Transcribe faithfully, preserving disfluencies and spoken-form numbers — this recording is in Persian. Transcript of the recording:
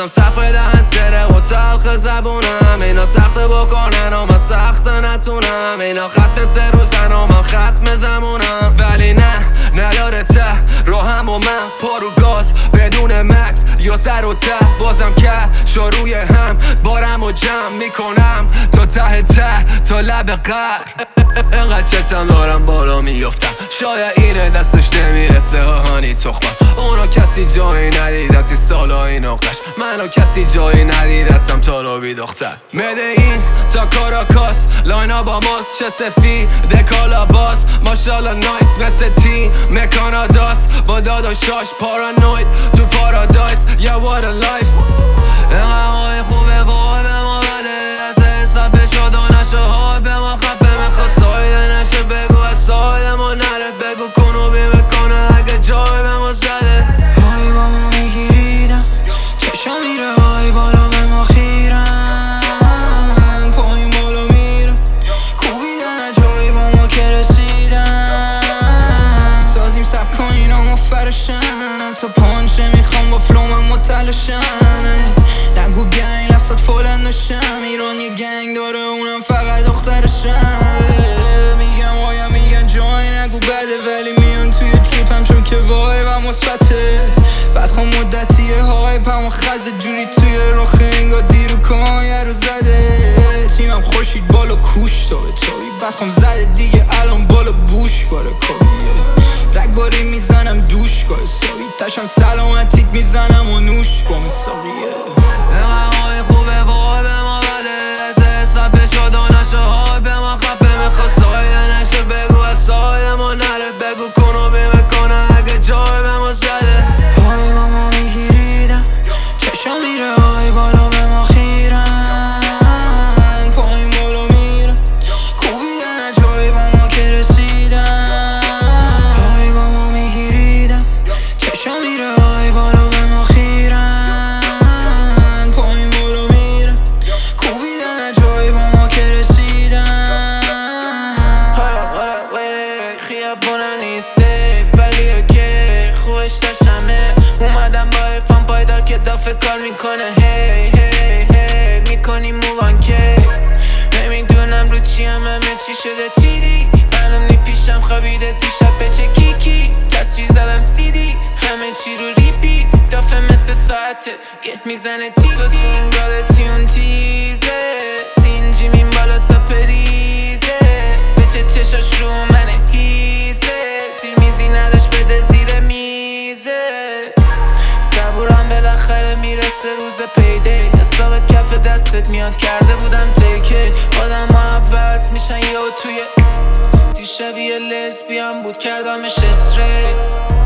میشم سقف دهن سره و تلخ زبونم. اینا سخت بکنن و من سخت نتونم. اینا خط سه روزن و من ختم زمونم. ولی نه نداره ته راهم و من پارو گاز بدون مکس یا سر و ته. بازم که شروع هم بارم و جمع میکنم تا ته ته تا لب قهر. انقدر چتم دارم بالا میفتم شاید اینه دستش نمیرسه هانی تخمم. اونا کسی جایی ندیدتی سالا این آقش. منو کسی جایی ندیدتم تالو بی دختر. مده این تا کاراکاس لاینا با ماست چه سفید دکالا باس. ماشالله نایس مثل تیم مکاناداس با داداشاش پارانوید تو پارادایس. یا what a life. اینقدر های خوبه وای به ما ولی از از خفه شد و نشه های به ما خفه میخواد سایده نشه. بگو از سایده ما نره بگو کنو بی بکنه اگه جای به ما زده. های با ما میگیریدم چشم میره های بالا به ما خیرم. پایین بالا میرم کوبیدن از جایی با ما که رسیدم. سازیم سب کنین اما فرشن تا پانچ نمیخوام با فلومم متلاشن. نگو گنگ لفظات فولند نشم ایران یه گنگ داره اونم فقط دخترشم. میگم وایم میگن جای نگو بده ولی میان توی تریپم چون که وای و مثبته. بعد خون مدتیه های پم و خزه جوری توی رخ انگار دیرو کایه رو زده. تیمم خوشید بالا کوش داره تایی بعد خون زده دیگه الان بالا بوش باره کاریه. رگباری میزنم دوش گاه سایی تشم سلامتیت میزنم و نوش با مساقیه. اینقدر های خوبه وای به ما ولی از از خفه شد و نشه های به ما خفه میخواد سایده نشه. بگو از سایده ما نره بگو کنو بی میکنه اگه جای به ما زده. های با ما میگیریدم چشم میره های بالا به ما خیرم. پایین بالا میرم کوبیدن از جایی با ما که رسیدم. های با ما میگیریدم چشم میره های بالا به ما خیرم. پایین بالا میرم کوبیدن از جایی با ما که رسیدم. حالا حالا وی خیابونه نیست سیف ولی اوکی خوش داشتمه. اومدم با ارفان پایدار که دافه کار میکنه. هی هی هی میکنی مووان که نمیدونم رو چیم همه چی شده چیدی. منم نی پیشم خوابیده دیشب به چه کیکی تصویر زدم سیدی همه چی رو ریپی. دافه مثل ساعته یه میزنه تیک تو سنگاده تیون تیزه. سینجی مین بالا سپریزه به چه چشاش رو منه هیزه. زیر میزی نداشت بده زیر میزه. صبورم بالاخره میرسه روز پیده. حسابت کف دستت میاد کرده بودم تیکه. آدم ها عوض میشن یهو توی دیشب یه لسبی هم بود کردمش استری.